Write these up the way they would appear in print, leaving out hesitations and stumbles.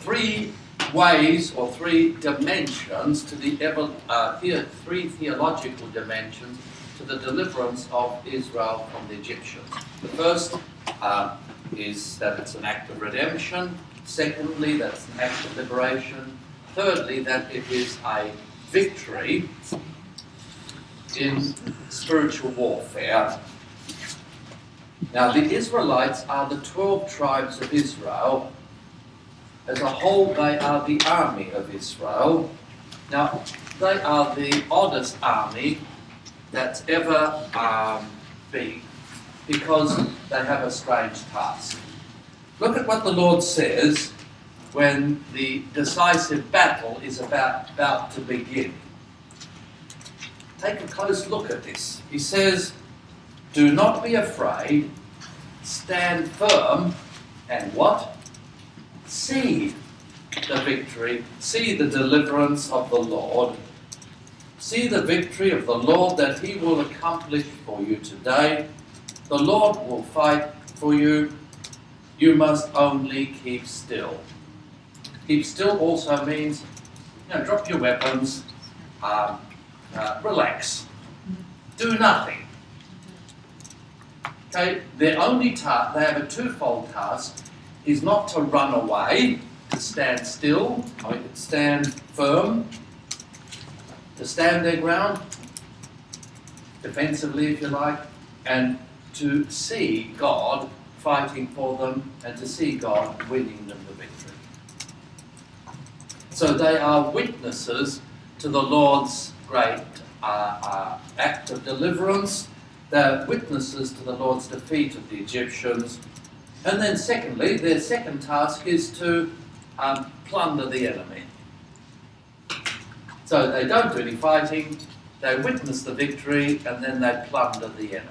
three ways or three dimensions to the three theological dimensions to the deliverance of Israel from the Egyptians. The first is that it's an act of redemption. Secondly, that it's an act of liberation. Thirdly, that it is a victory in spiritual warfare. Now, the Israelites are the 12 tribes of Israel. As a whole, they are the army of Israel. Now, they are the oddest army that's ever been, because they have a strange task. Look at what the Lord says when the decisive battle is about to begin. Take a close look at this. He says, "Do not be afraid, stand firm, and what? See the victory, see the deliverance of the Lord. See the victory of the Lord that he will accomplish for you today. The Lord will fight for you. You must only keep still." Keep still also means, drop your weapons, relax, do nothing. Okay, their only task, they have a twofold task, is not to run away, to stand still, stand firm, to stand their ground, defensively if you like, and to see God fighting for them and to see God winning them the victory. So they are witnesses to the Lord's great act of deliverance. They're witnesses to the Lord's defeat of the Egyptians. And then secondly, their second task is to plunder the enemy. So they don't do any fighting, they witness the victory, and then they plunder the enemy.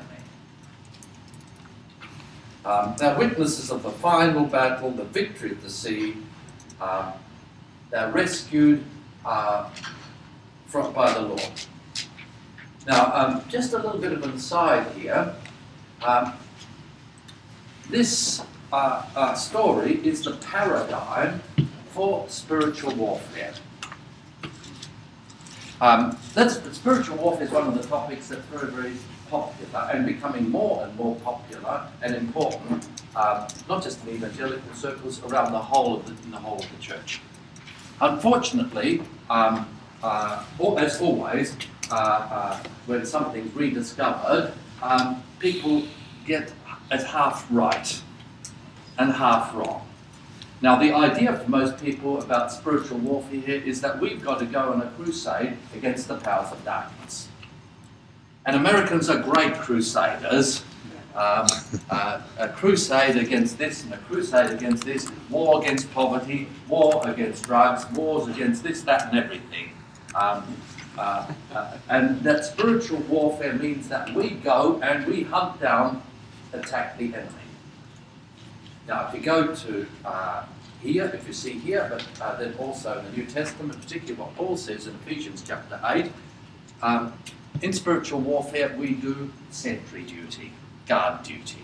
They're witnesses of the final battle, the victory at the sea. They're rescued by the Lord. Now, just a little bit of an aside here. This story is the paradigm for spiritual warfare. Spiritual warfare is one of the topics that's very, very popular and becoming more and more popular and important, not just in evangelical circles, around the whole of the church. Unfortunately, as always, when something's rediscovered, people get it half right and half wrong. Now, the idea for most people about spiritual warfare here is that we've got to go on a crusade against the powers of darkness. And Americans are great crusaders. A crusade against this and a crusade against this, war against poverty, war against drugs, wars against this, that and everything. And that spiritual warfare means that we go and we hunt down, attack the enemy. Now, if you go to here, if you see here, but then also in the New Testament, particularly what Paul says in Ephesians chapter 8, in spiritual warfare we do sentry duty, guard duty.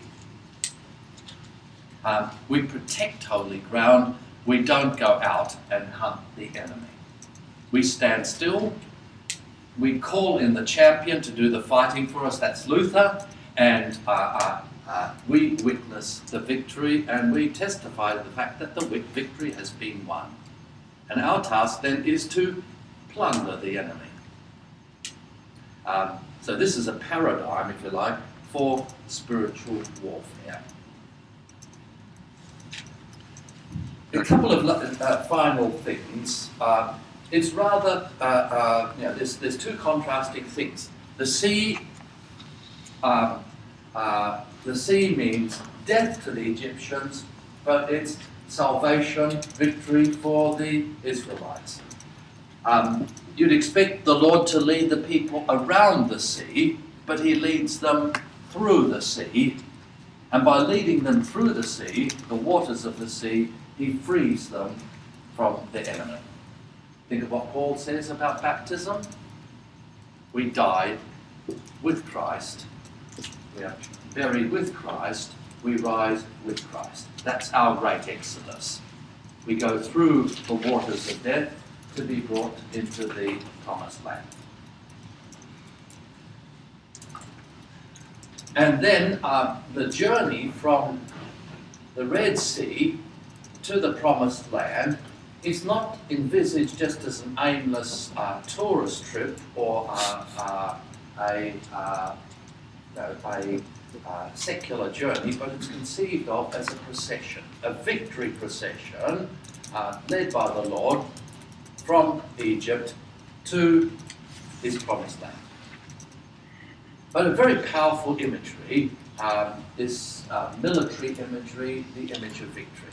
We protect holy ground, we don't go out and hunt the enemy. We stand still, we call in the champion to do the fighting for us, that's Luther, and we witness the victory and we testify to the fact that the victory has been won. And our task then is to plunder the enemy. So this is a paradigm, if you like, for spiritual warfare. A couple of final things. It's rather, there's two contrasting things. The sea means death to the Egyptians, but it's salvation, victory for the Israelites. You'd expect the Lord to lead the people around the sea, but he leads them through the sea. And by leading them through the sea, the waters of the sea, he frees them from the enemy. Think of what Paul says about baptism. We died with Christ. We are buried with Christ. We rise with Christ. That's our great exodus. we go through the waters of death to be brought into the promised land. And then the journey from the Red Sea to the promised land is not envisaged just as an aimless tourist trip or a secular journey, but it's conceived of as a procession, a victory procession led by the Lord from Egypt to his promised land. But a very powerful imagery, this military imagery, the image of victory.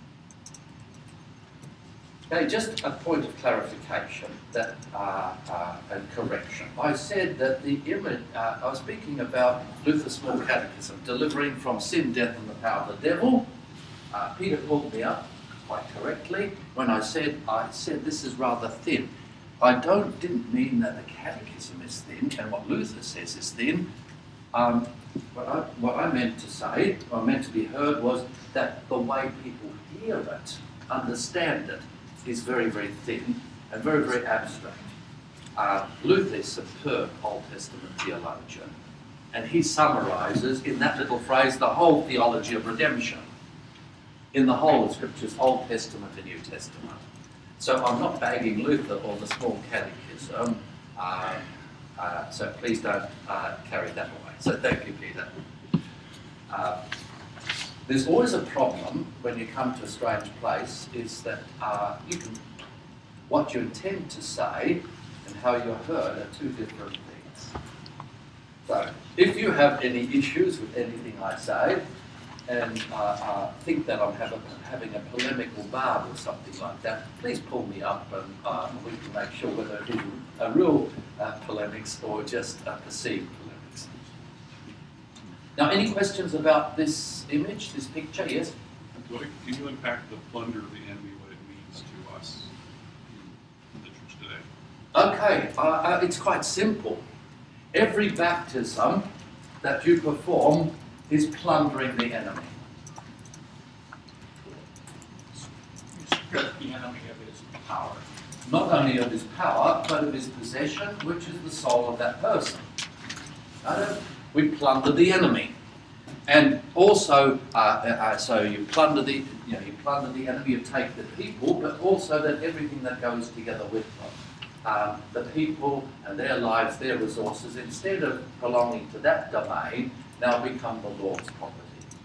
Okay, just a point of clarification that, and correction. I said that the image, I was speaking about Luther's Small Catechism, delivering from sin, death, and the power of the devil. Peter pulled me up quite correctly when I said this is rather thin. I didn't mean that the catechism is thin and what Luther says is thin. What I meant to say, or meant to be heard, was that the way people hear it, understand it, is very, very thin and very, very abstract. Luther is a superb Old Testament theologian, and he summarizes in that little phrase the whole theology of redemption in the whole of Scriptures, Old Testament and New Testament. So I'm not bagging Luther or the Small Catechism, so please don't carry that away. So thank you, Peter. There's always a problem when you come to a strange place, is that what you intend to say and how you're heard are two different things. So if you have any issues with anything I say, and think that I'm having a polemical barb or something like that, please pull me up and we can make sure whether it is a real polemics or just a perceived polemics. Now, any questions about this image, this picture? Yes? Can you unpack the plunder of the enemy, what it means to us in the church today? Okay, it's quite simple. Every baptism that you perform is plundering the enemy. You strip the enemy of his power. Not only of his power, but of his possession, which is the soul of that person. We plunder the enemy, and also, so you plunder the enemy. You take the people, but also that everything that goes together with them, the people and their lives, their resources, instead of belonging to that domain, now become the Lord's property.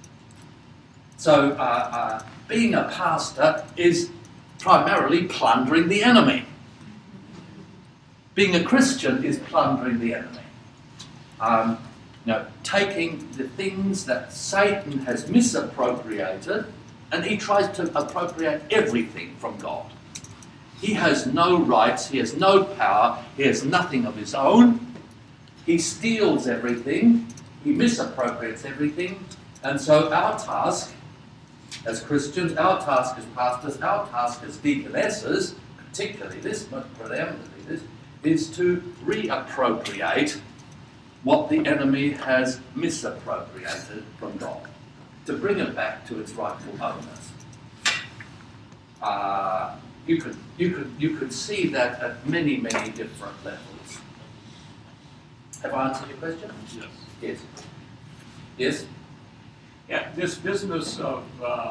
So being a pastor is primarily plundering the enemy. Being a Christian is plundering the enemy. Taking the things that Satan has misappropriated, and he tries to appropriate everything from God. He has no rights, he has no power, he has nothing of his own. He steals everything. He misappropriates everything, and so our task as Christians, our task as pastors, our task as deaconesses, particularly this, but predominantly this, is to reappropriate what the enemy has misappropriated from God, to bring it back to its rightful owners. You could see that at many, many different levels. Have I answered your question? Yes. Yes. Yes? Yeah, this business of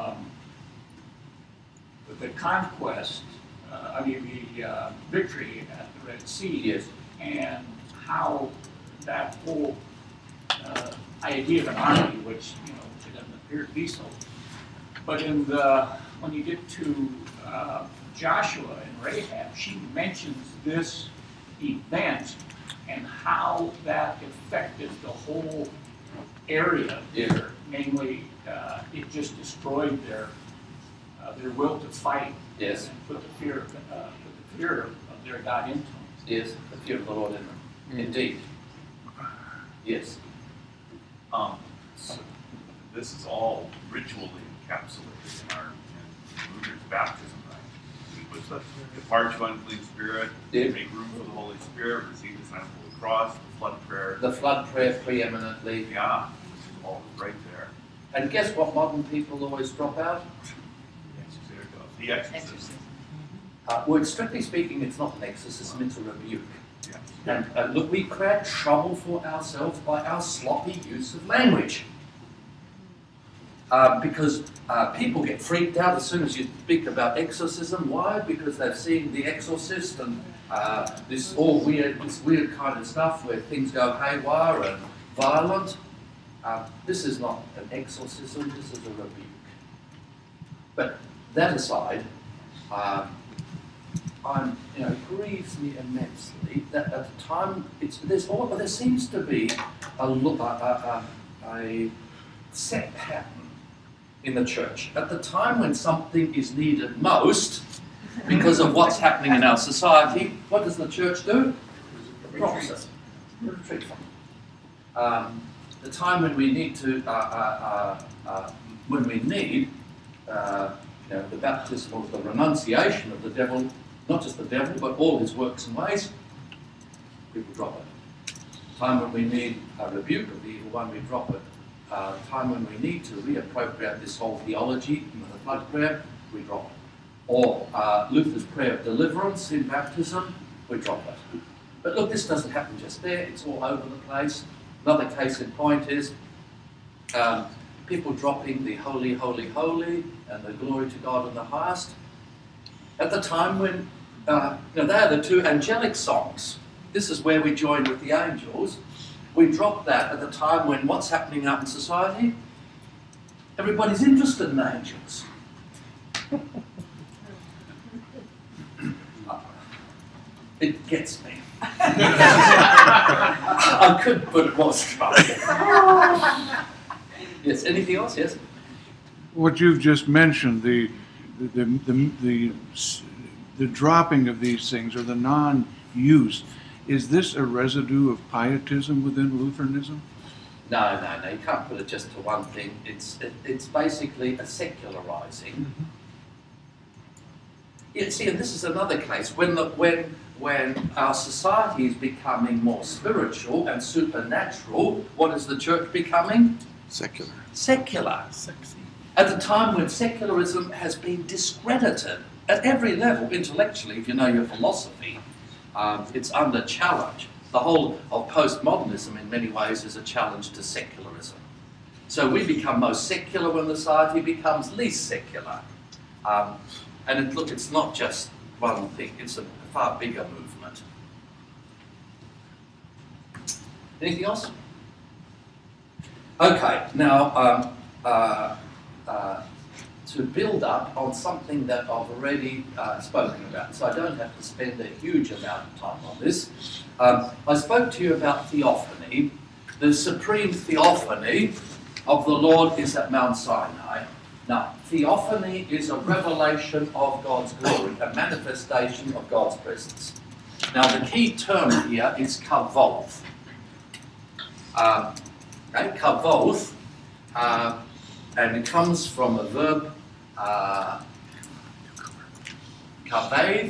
the conquest, the victory at the Red Sea, Yes. and how that whole idea of an army, which it doesn't appear to be so, but when you get to Joshua and Rahab, she mentions this event and how that affected the whole area there. Namely, it just destroyed their will to fight. Yes. And put the fear of their God into them. Yes, the fear of the Lord in them. Indeed. Yes. So this is all ritually encapsulated in Luther's baptism, right? We put depart you unclean spirit, Yeah. make room for the Holy Spirit, receive the sign of the cross, the flood prayer. The flood prayer preeminently. Yeah, which is all right there. And guess what modern people always drop out? Yes, there it goes. The exorcism. Well, strictly speaking, it's not an exorcism, it's a rebuke. Yeah. And look, we create trouble for ourselves by our sloppy use of language. Because people get freaked out as soon as you speak about exorcism. Why? Because they've seen The Exorcist and this weird kind of stuff where things go haywire and violent. This is not an exorcism, this is a rebuke. But that aside, it grieves me immensely that at the time there seems to be a set pattern in the church. At the time when something is needed most, because of what's happening in our society, what does the church do? Drops it. Retreat from it. The time when we need to, the baptism of the renunciation of the devil, not just the devil, but all his works and ways, people drop it. Time when we need a rebuke of the evil one, we drop it. Time when we need to reappropriate this whole theology in the flood prayer, we drop it. Or Luther's prayer of deliverance in baptism, we drop it. But look, this doesn't happen just there, it's all over the place. Another case in point is people dropping the holy, holy, holy and the glory to God in the highest. At the time when, they are the two angelic songs. This is where we join with the angels. We drop that at the time when what's happening out in society? Everybody's interested in angels. It gets me. I could put it more strongly. Yes, anything else? Yes? What you've just mentioned, the dropping of these things or the non-use, is this a residue of pietism within Lutheranism? No, you can't put it just to one thing. It's basically a secularizing. Yeah, see, and this is another case. When our society is becoming more spiritual and supernatural, what is the church becoming? Secular. Secular. Sexy. At the time when secularism has been discredited at every level, intellectually, if you know your philosophy, it's under challenge. The whole of postmodernism in many ways is a challenge to secularism. So we become most secular when the society becomes least secular. It's not just one thing, it's a far bigger movement. Anything else? Okay, now to build up on something that I've already spoken about, so I don't have to spend a huge amount of time on this. I spoke to you about theophany. The supreme theophany of the Lord is at Mount Sinai. Now, theophany is a revelation of God's glory, a manifestation of God's presence. Now, the key term here is kavoth. Kavoth, and it comes from a verb, kaveth,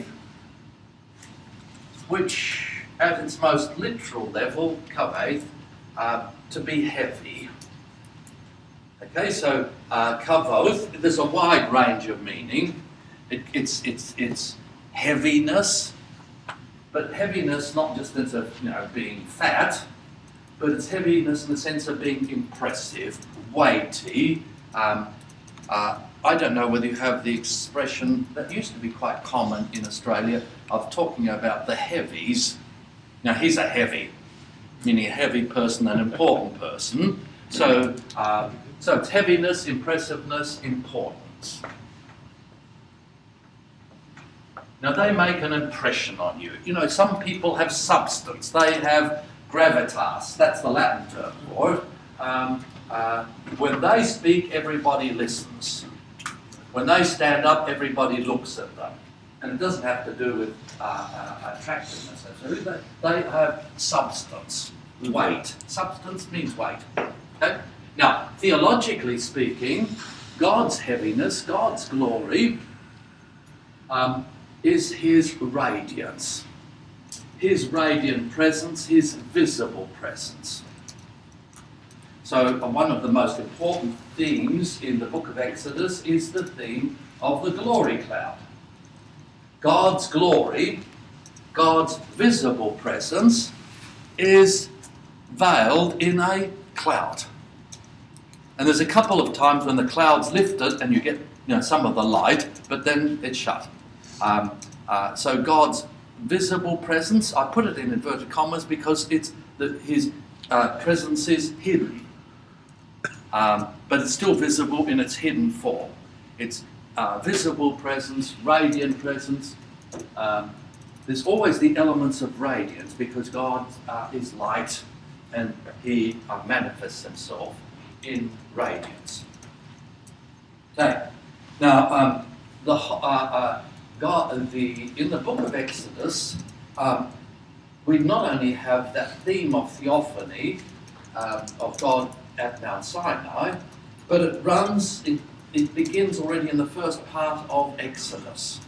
which at its most literal level, kaveth, to be heavy. Okay, so kavoth, there's a wide range of meaning. It's heaviness, but heaviness not just in the sense of being fat, but it's heaviness in the sense of being impressive, weighty. I don't know whether you have the expression that used to be quite common in Australia of talking about the heavies. Now he's a heavy, meaning a heavy person, an important person. So it's heaviness, impressiveness, importance. Now they make an impression on you. Some people have substance. They have gravitas. That's the Latin term for it. When they speak, everybody listens. When they stand up, everybody looks at them. And it doesn't have to do with attractiveness. They have substance, weight. Substance means weight. Okay? Now, theologically speaking, God's heaviness, God's glory, is his radiance. His radiant presence, his visible presence. So one of the most important themes in the book of Exodus is the theme of the glory cloud. God's glory, God's visible presence, is veiled in a cloud. And there's a couple of times when the cloud's lifted and you get some of the light, but then it's shut. So God's visible presence, I put it in inverted commas because his presence is hidden. But it's still visible in its hidden form. It's visible presence, radiant presence. There's always the elements of radiance because God is light and he manifests himself in radiance. Okay. Now, in the book of Exodus, we not only have that theme of theophany of God at Mount Sinai, but it begins already in the first part of Exodus.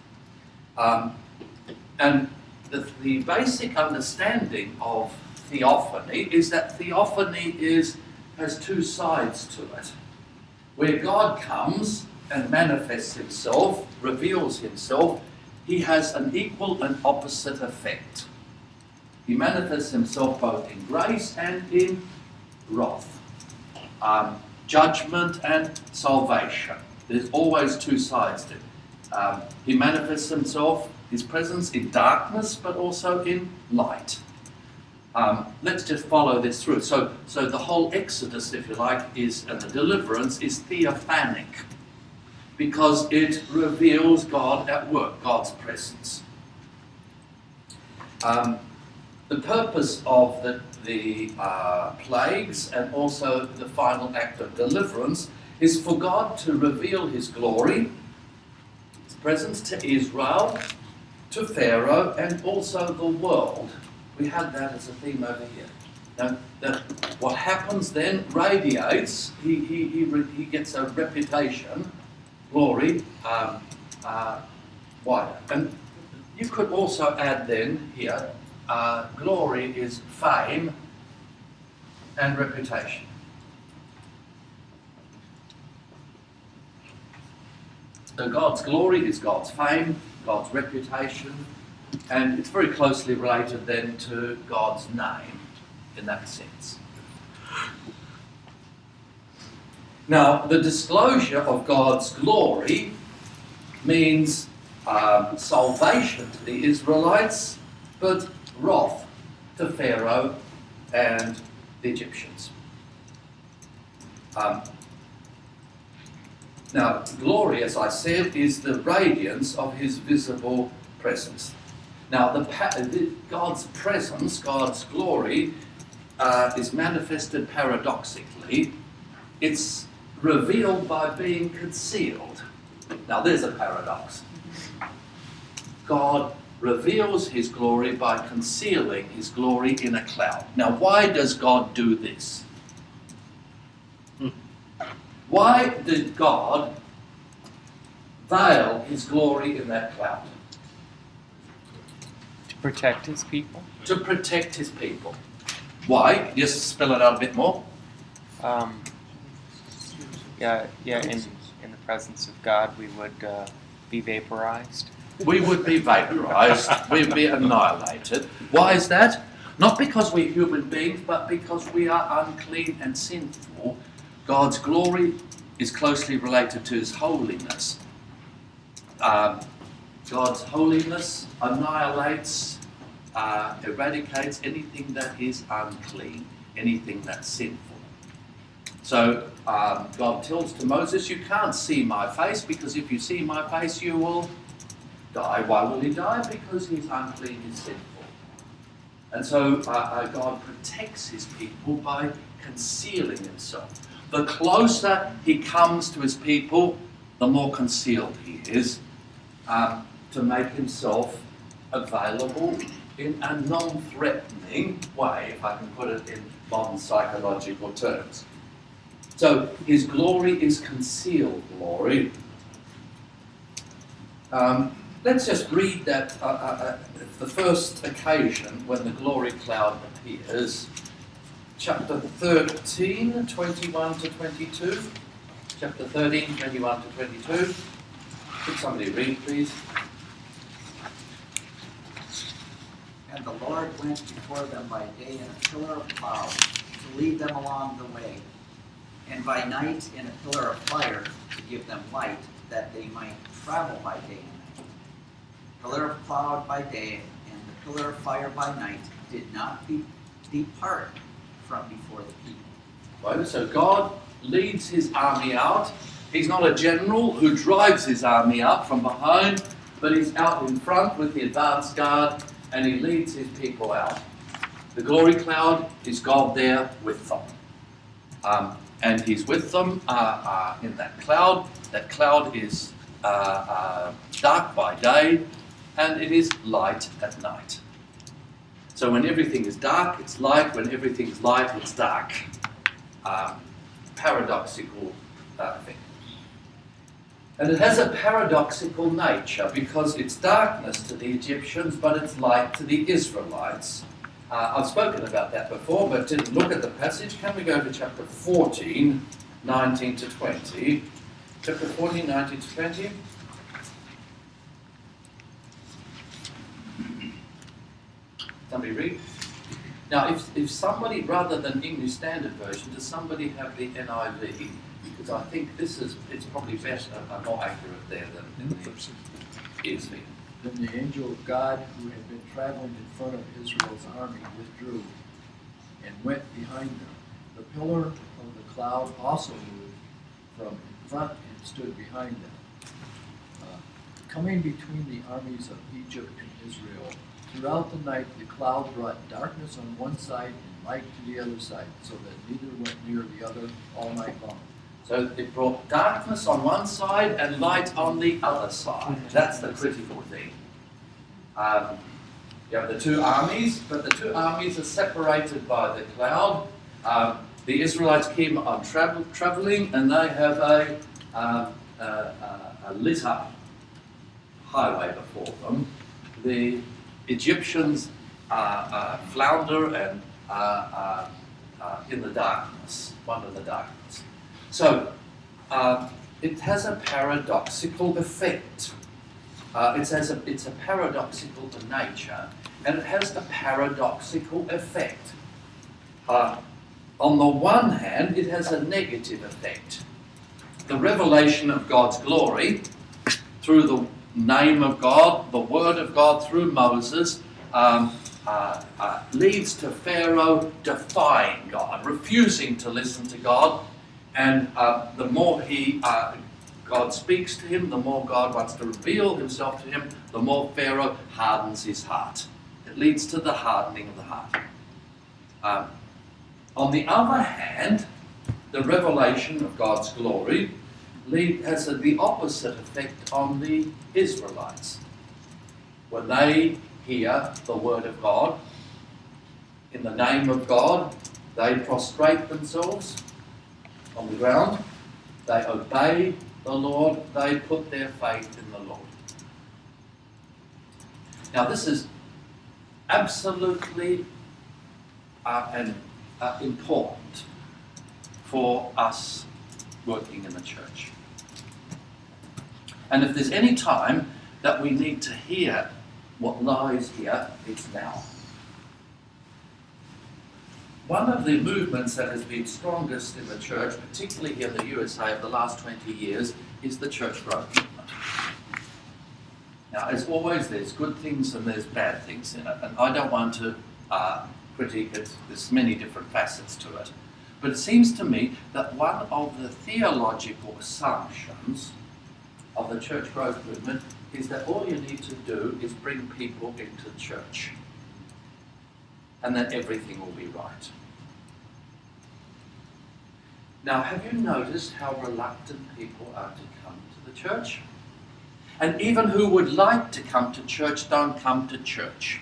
And the basic understanding of theophany is that theophany has two sides to it. Where God comes and manifests himself, reveals himself, he has an equal and opposite effect. He manifests himself both in grace and in wrath, judgment and salvation. There's always two sides to it. He manifests himself, his presence, in darkness, but also in light. Let's just follow this through. So the whole Exodus, if you like, and the deliverance is theophanic because it reveals God at work, God's presence. The purpose of the plagues and also the final act of deliverance is for God to reveal his glory, his presence to Israel, to Pharaoh, and also the world. We had that as a theme over here. Now, what happens then radiates. He gets a reputation, glory, wider. And you could also add then here, glory is fame and reputation. So God's glory is God's fame, God's reputation, and it's very closely related then to God's name in that sense. Now, the disclosure of God's glory means salvation to the Israelites, but wrath to Pharaoh and the Egyptians. Now, glory, as I said, is the radiance of his visible presence. Now, God's presence, God's glory, is manifested paradoxically. It's revealed by being concealed. Now, there's a paradox. God reveals his glory by concealing his glory in a cloud. Now, why does God do this? Why did God veil his glory in that cloud? To protect his people. To protect his people. Why? Just spell it out a bit more. In the presence of God, we would be vaporized. We would be vaporized. We'd be annihilated. Why is that? Not because we're human beings, but because we are unclean and sinful. God's glory is closely related to his holiness. God's holiness annihilates, eradicates anything that is unclean, anything that's sinful. So God tells to Moses, you can't see my face, because if you see my face, you will die. Why will he die? Because he's unclean, he's sinful. And so God protects his people by concealing himself. The closer he comes to his people, the more concealed he is, to make himself available in a non-threatening way, if I can put it in modern psychological terms. So his glory is concealed glory. Let's just read that the first occasion when the glory cloud appears. chapter 13, 21 to 22. Chapter 13, 21 to 22. Could somebody read, please? And the Lord went before them by day in a pillar of cloud to lead them along the way, and by night in a pillar of fire to give them light, that they might travel by day and night. Pillar of cloud by day and the pillar of fire by night did not depart from before the people. Right, so God leads his army out. He's not a general who drives his army out from behind, but he's out in front with the advance guard, and he leads his people out. The glory cloud is God there with them. And he's with them in that cloud. That cloud is dark by day, and it is light at night. So when everything is dark, it's light. When everything's light, it's dark. Paradoxical thing. And it has a paradoxical nature because it's darkness to the Egyptians, but it's light to the Israelites. I've spoken about that before, but didn't look at the passage. Can we go to chapter 14, 19 to 20? Chapter 14, 19 to 20. Somebody read? Now, if somebody, rather than English Standard Version, does somebody have the NIV? Because I think it's probably better and more accurate there than in the ESV. Then the angel of God, who had been traveling in front of Israel's army, withdrew and went behind them. The pillar of the cloud also moved from in front and stood behind them. Coming between the armies of Egypt and Israel, throughout the night the cloud brought darkness on one side and light to the other side, so that neither went near the other all night long. So it brought darkness on one side and light on the other side. That's the critical thing. You have the two armies, but the two armies are separated by the cloud. The Israelites keep on traveling, and they have a lit up highway before them. The Egyptians flounder and in the darkness, one in the darkness. So it has a paradoxical effect. It's a paradoxical nature, and it has a paradoxical effect. On the one hand, it has a negative effect. The revelation of God's glory through the name of God, the word of God through Moses, leads to Pharaoh defying God, refusing to listen to God. And the more God speaks to him, the more God wants to reveal himself to him, the more Pharaoh hardens his heart. It leads to the hardening of the heart. On the other hand, the revelation of God's glory has the opposite effect on the Israelites. When they hear the word of God, in the name of God, they prostrate themselves on the ground, they obey the Lord, they put their faith in the Lord. Now this is absolutely important for us working in the church. And if there's any time that we need to hear what lies here, it's now. One of the movements that has been strongest in the church, particularly here in the USA of the last 20 years, is the church growth movement. Now, as always, there's good things and there's bad things in it, and I don't want to critique it. There's many different facets to it. But it seems to me that one of the theological assumptions of the church growth movement is that all you need to do is bring people into church, and then everything will be right. Now, have you noticed how reluctant people are to come to the church? And even who would like to come to church don't come to church.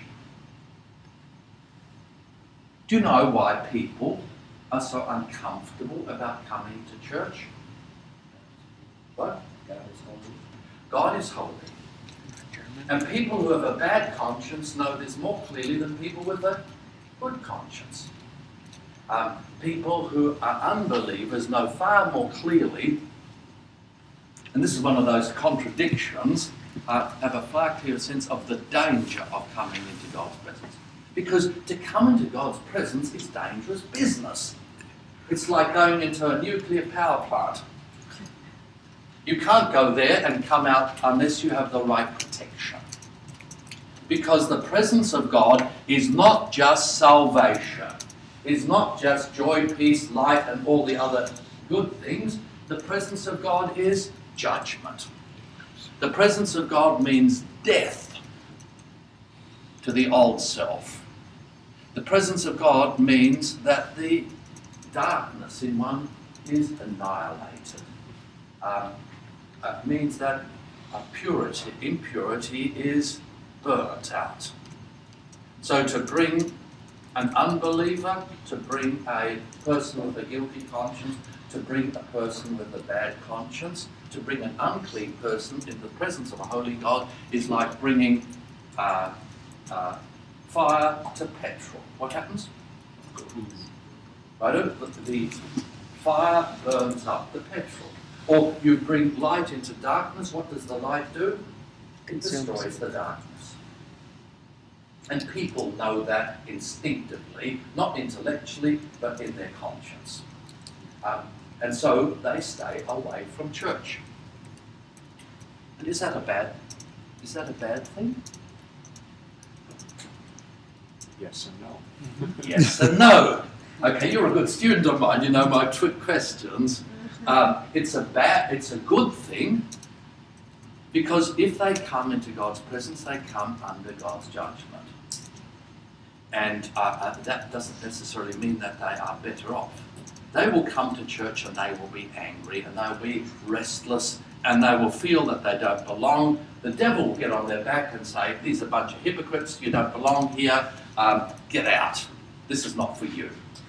Do you know why people are so uncomfortable about coming to church? What? God is holy. God is holy. And people who have a bad conscience know this more clearly than people with a good conscience. People who are unbelievers know far more clearly, and this is one of those contradictions, have a far clearer sense of the danger of coming into God's presence. Because to come into God's presence is dangerous business. It's like going into a nuclear power plant. You can't go there and come out unless you have the right protection. Because the presence of God is not just salvation. It's not just joy, peace, light, and all the other good things. The presence of God is judgment. The presence of God means death to the old self. The presence of God means that the darkness in one is annihilated. Means that impurity is burnt out. So to bring an unbeliever, to bring a person with a guilty conscience, to bring a person with a bad conscience, to bring an unclean person in the presence of a holy God is like bringing fire to petrol. What happens? Right? The fire burns up the petrol. Or you bring light into darkness, what does the light do? It destroys the darkness. And people know that instinctively, not intellectually, but in their conscience. And so they stay away from church. And is that a bad thing? Yes and no. Yes and no. Okay, you're a good student of mine, you know my trick questions. It's a good thing, because if they come into God's presence, they come under God's judgment. And that doesn't necessarily mean that they are better off. They will come to church and they will be angry and they'll be restless and they will feel that they don't belong. The devil will get on their back and say, these are a bunch of hypocrites, you don't belong here, get out. This is not for you.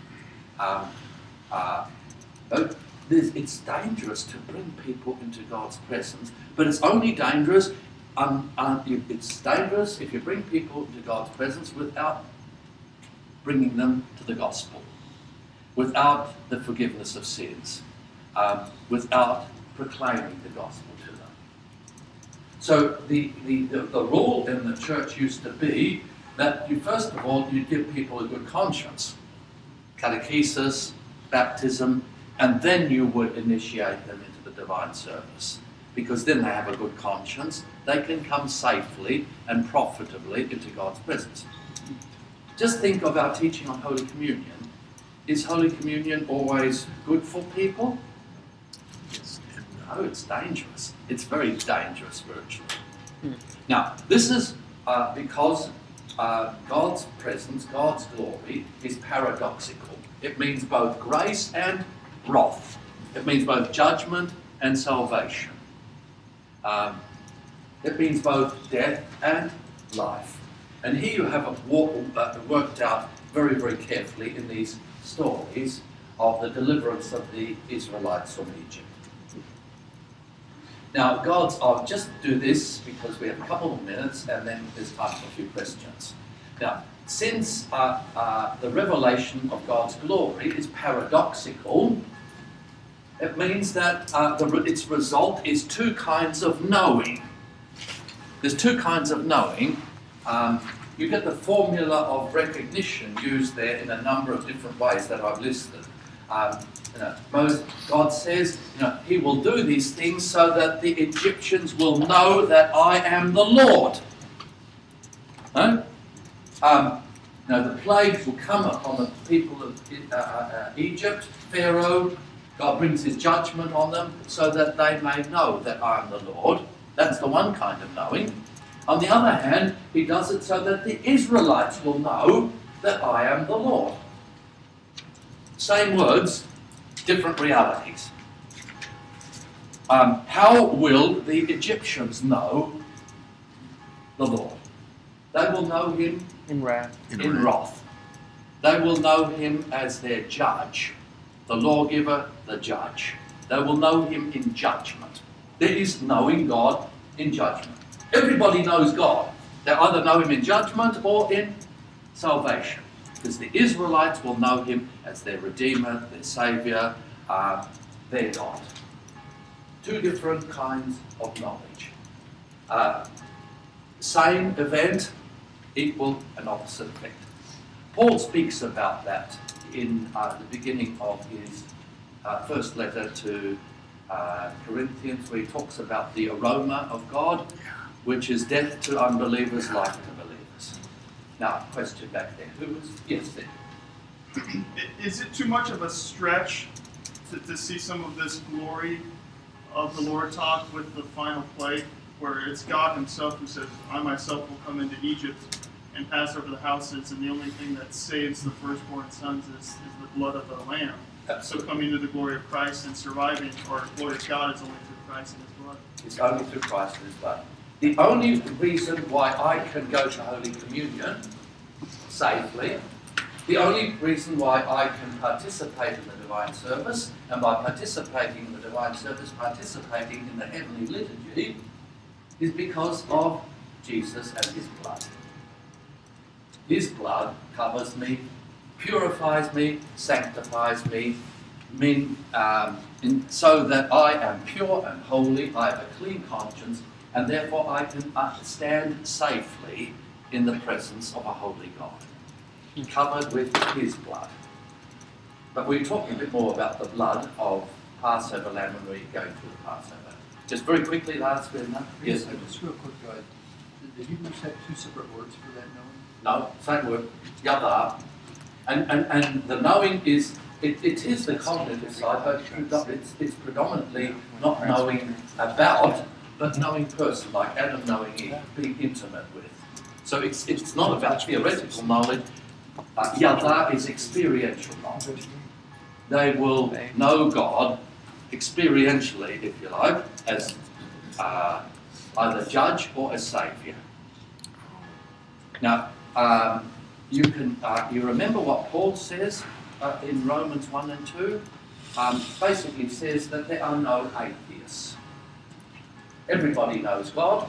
It's dangerous to bring people into God's presence, but it's only dangerous. It's dangerous if you bring people into God's presence without bringing them to the gospel, without the forgiveness of sins, without proclaiming the gospel to them. So the rule in the church used to be that you first of all you give people a good conscience, catechesis, baptism, and then you would initiate them into the divine service. Because then they have a good conscience, they can come safely and profitably into God's presence. Just think of our teaching on Holy Communion. Is Holy Communion always good for people? No, it's dangerous. It's very dangerous spiritually. Now, this is because God's presence, God's glory, is paradoxical. It means both grace and wrath. It means both judgment and salvation. It means both death and life. And here you have worked out very, very carefully in these stories of the deliverance of the Israelites from Egypt. Now, I'll just do this because we have a couple of minutes and then there's time for a few questions. Now, since the revelation of God's glory is paradoxical, it means that its result is two kinds of knowing. There's two kinds of knowing. You get the formula of recognition used there in a number of different ways that I've listed. God says, He will do these things so that the Egyptians will know that I am the Lord. The plagues will come upon the people of Egypt, Pharaoh. God brings His judgment on them so that they may know that I am the Lord. That's the one kind of knowing. On the other hand, He does it so that the Israelites will know that I am the Lord. Same words, different realities. How will the Egyptians know the Lord? They will know Him In wrath. in wrath. They will know Him as their judge, the lawgiver, the judge. They will know Him in judgment. There is knowing God in judgment. Everybody knows God. They either know Him in judgment or in salvation. because the Israelites will know him as their Redeemer, their Saviour, their God. Two different kinds of knowledge. Same event, equal and opposite effect. Paul speaks about that in the beginning of his first letter to Corinthians, where he talks about the aroma of God, which is death to unbelievers, life to believers. Now, question back there. Who was? Yes, there. Is it too much of a stretch to see some of this glory of the Lord taught with the final plague, where it's God himself who says, I myself will come into Egypt and pass over the houses, and the only thing that saves the firstborn sons is the blood of the Lamb. Absolutely. So coming to the glory of Christ and surviving, or glory of God, is only through Christ and his blood. It's only through Christ and his blood. The only reason why I can go to Holy Communion safely, the only reason why I can participate in the divine service, and by participating in the divine service, participating in the heavenly liturgy, is because of Jesus and his blood. His blood covers me, purifies me, sanctifies me, so that I am pure and holy, I have a clean conscience, and therefore I can stand safely in the presence of a holy God, covered with his blood. But we're talking a bit more about the blood of Passover lamb when we're going through the Passover. Just very quickly, last bit. Yes. Just real quick, the Hebrews have two separate words for that knowing? No, same word, yada. And the knowing is, it is the cognitive side, but it's predominantly not knowing about, but knowing person, like Adam knowing Eve, being intimate with. So it's not about theoretical knowledge. Yada is experiential knowledge. They will know God experientially, if you like, as either judge or as saviour. Now, you remember what Paul says in Romans 1 and 2? Basically says that there are no atheists. Everybody knows God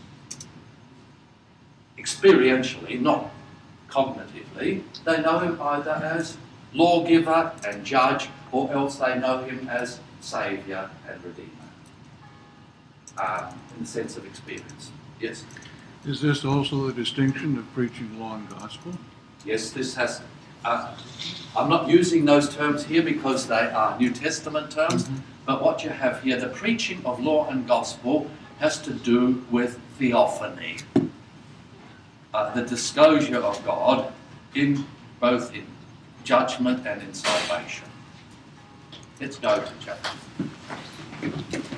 experientially, not cognitively. They know him either as lawgiver and judge, or else they know him as saviour and redeemer, in the sense of experience. Yes? Is this also a distinction of preaching law and gospel? Yes, this has... I'm not using those terms here because they are New Testament terms, but what you have here, the preaching of law and gospel, has to do with theophany. The disclosure of God in both in judgment and in salvation. Let's go to chapter.